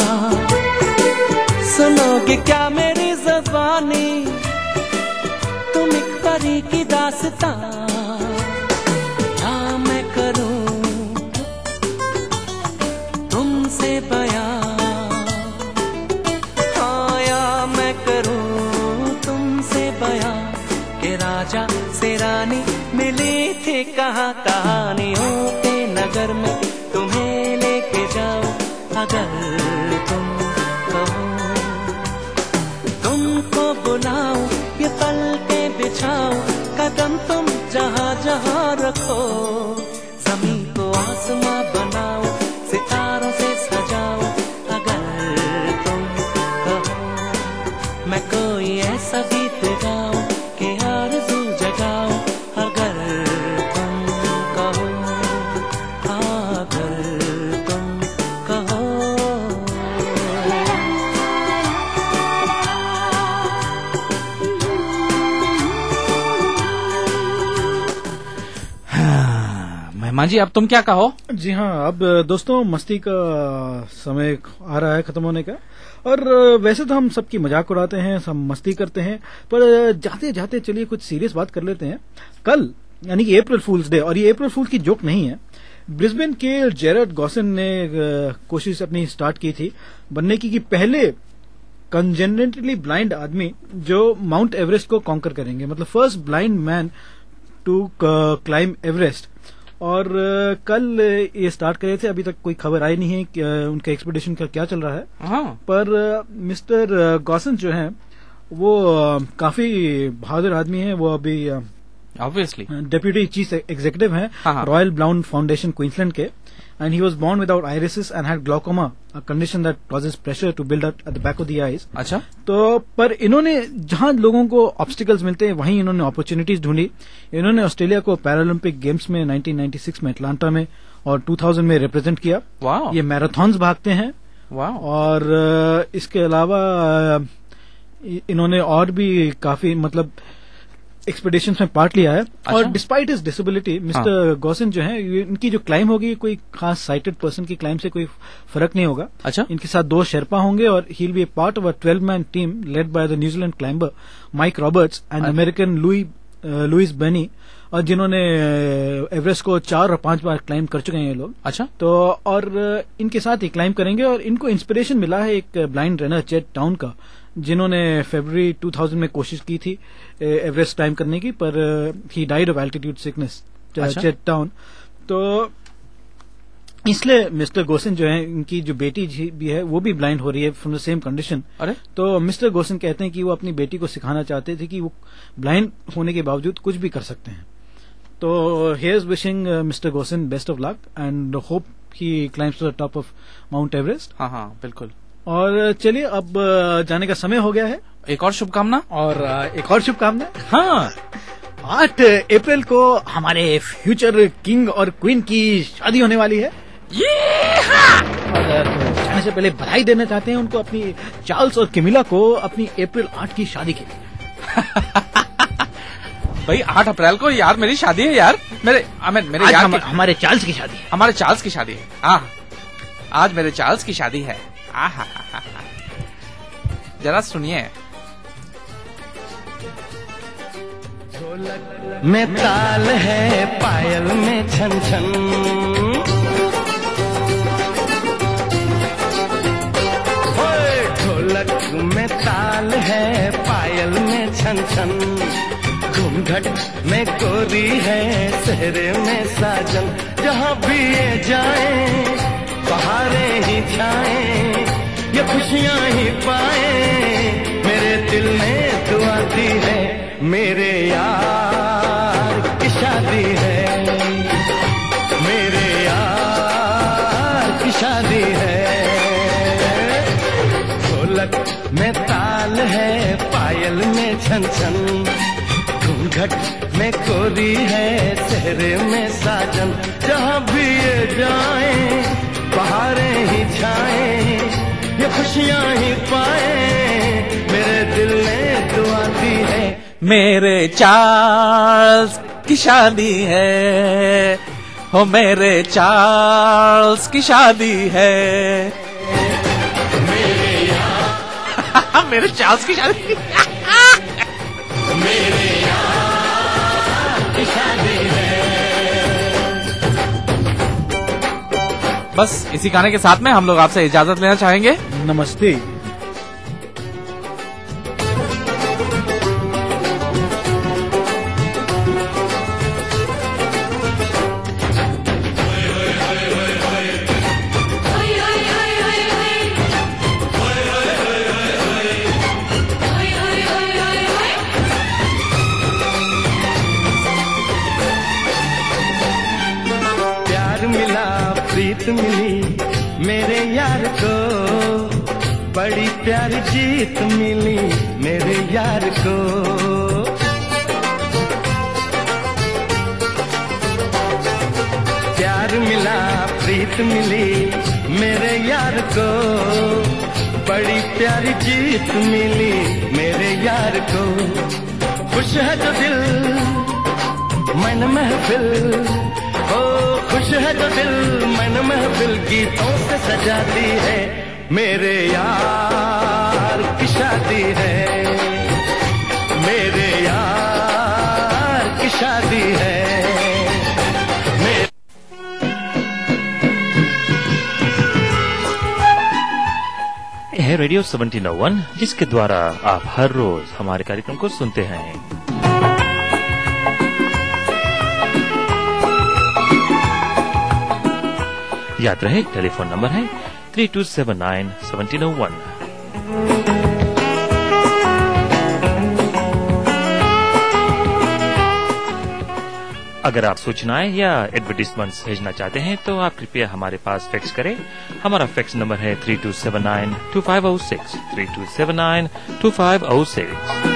सुनोगे क्या मेरी ज़बानी तुम एक परी की दास्तां। या मैं करूं तुमसे बयां हाँ या मैं करूं तुमसे बयां कि राजा से रानी मिली थी कहाँ कहानियों के नगर में तुम्हें लेके जाओ अगर तुम कहो। तुमको बुलाओ ये पल के बिछाओ कदम तुम जहाँ जहाँ रखो। ज़मीं को आसमां बनाओ सितारों से सजाओ अगर तुम कहो। मैं कोई ऐसा गीत गाऊं कि आरज़ू जगाऊं अगर तुम कहो अगर तुम कहो। मेहमान जी अब तुम क्या कहो। जी हाँ, अब दोस्तों मस्ती का समय आ रहा है खत्म होने का। और वैसे तो हम सबकी मजाक उड़ाते हैं, सब मस्ती करते हैं, पर जाते जाते चलिए कुछ सीरियस बात कर लेते हैं। कल यानी कि अप्रैल फूल्स डे, और ये अप्रैल फूल की जोक नहीं है, ब्रिस्बेन के जेरड गॉसन ने कोशिश अपनी स्टार्ट की थी बनने की कि पहले कंजेनिटली ब्लाइंड आदमी जो माउंट एवरेस्ट को कॉन्कर करेंगे, मतलब first blind man to climb Everest. और कल ये स्टार्ट करे थे, अभी तक कोई खबर आई नहीं है कि उनका एक्सपीडिशन का क्या चल रहा है। हाँ। पर मिस्टर गॉसन जो है वो काफी बहादुर आदमी है। वो अभी ऑब्वियसली डेप्यूटी चीफ एग्जीक्यूटिव हैं रॉयल ब्राउन फाउंडेशन क्वींसलैंड के। and he was born without irises and had glaucoma, a condition that causes pressure to build up at the back of the eyes. अच्छा. तो पर इन्होंने जहां लोगों को obstacles मिलते हैं वहीं इन्होंने अपॉर्चुनिटीज ढूंढी. इन्होंने ऑस्ट्रेलिया को पैरालंपिक गेम्स में नाइनटीन नाइंटी सिक्स में अटलांटा में और टू थाउजेंड में रिप्रेजेंट किया. वाह. ये मैराथन्स भागते हैं. वाह. और इसके अलावा इन्होंने और भी काफी मतलब एक्सपेडिशंस में पार्ट लिया है. अच्छा? और despite his disability Mister Gossin जो है, इनकी जो क्लाइम होगी कोई खास साइटेड पर्सन की क्लाइम से कोई फर्क नहीं होगा. अच्छा. इनके साथ दो शेरपा होंगे और ही will be a part of a twelve man team led by the New Zealand climber Mike Roberts and American Louis Lewis Benny, और जिन्होंने एवरेस्ट को चार और पांच बार क्लाइम कर चुके हैं ये लोग. अच्छा. तो और इनके साथ ही क्लाइम करेंगे. और इनको इंस्पिरेशन मिला है एक ब्लाइंड रनर चेट टाउन का, जिन्होंने फरवरी टू थाउजेंड में कोशिश की थी एवरेस्ट क्लाइम करने की, पर he died of altitude sickness. Chet town. तो इसलिए मिस्टर गोसिन जो है, इनकी जो बेटी भी है वो भी ब्लाइंड हो रही है फ्रॉम द सेम कंडीशन. अरे. तो मिस्टर गोसिन कहते हैं कि वो अपनी बेटी को सिखाना चाहते थे कि वो ब्लाइंड होने के बावजूद कुछ भी कर सकते हैं. तो here is wishing Mister Gossin best of luck and hope he climbs to the top of Mount Everest. हाँ हाँ बिल्कुल. और चलिए अब जाने का समय हो गया है. एक और शुभकामना. और एक और शुभकामना. हाँ, आठ अप्रैल को हमारे फ्यूचर किंग और क्वीन की शादी होने वाली है. और जाने से पहले बधाई देना चाहते हैं उनको, अपनी चार्ल्स और कैमिला को अपनी अप्रैल आठ की शादी के लिए. भाई आठ अप्रैल को यार मेरी शादी है यार. मेरे मेरे यार हम, हमारे चार्ल्स की शादी है. हमारे चार्ल्स की शादी है. हाँ, आज मेरे चार्ल्स की शादी है. आहा, जरा सुनिए. ढोलक में ताल है, पायल में छन छन, ढोलक में ताल है, पायल में छन छन, घूंघट में गोरी है, सेहरे में साजन. जहाँ भी ये जाए बहारें ही छाएं, ये खुशियाँ ही पाए, मेरे दिल ने दुआ दी है, मेरे यार की शादी है, मेरे यार की शादी है. ढोलक में ताल है, पायल में छन छन, घूंघट में कोरी है, सेहरे में साजन. जहाँ भी ये जाए बहारें ही छाए, ये खुशियाँ ही पाए, मेरे दिल ने दुआ दी है, मेरे चार्ल्स की शादी है, हो मेरे चार्ल्स की शादी है. मेरे यार मेरे चार्ल्स की शादी मेरे यार की शादी है. बस इसी गाने के साथ में हम लोग आपसे इजाजत लेना चाहेंगे. नमस्ते. प्रीत मिली मेरे यार को, बड़ी प्यारी जीत मिली मेरे यार को. प्यार मिला प्रीत मिली मेरे यार को, बड़ी प्यारी जीत मिली मेरे यार को. खुश है जो दिल मन महफिल, ओ खुश है जो दिल मन महफिल, गीतों से सजाती है, मेरे यार की शादी है, मेरे यार की शादी है. यह है रेडियो सेवनटीन ओ वन, जिसके द्वारा आप हर रोज हमारे कार्यक्रम को सुनते हैं. याद रहे टेलीफोन नंबर है three two seven nine seventeen o one. अगर आप सूचनाएं या एडवर्टीजमेंट्स भेजना चाहते हैं तो आप कृपया हमारे पास फैक्स करें। हमारा फैक्स नंबर है three two seven nine two five ओ six three two seven nine two five ओ सिक्स।